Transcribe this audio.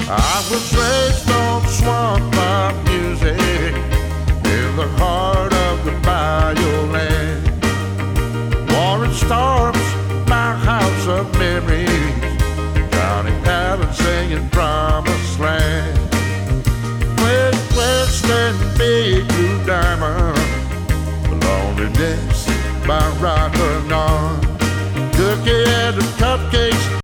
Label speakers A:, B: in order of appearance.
A: I was raised on swamp by music in the heart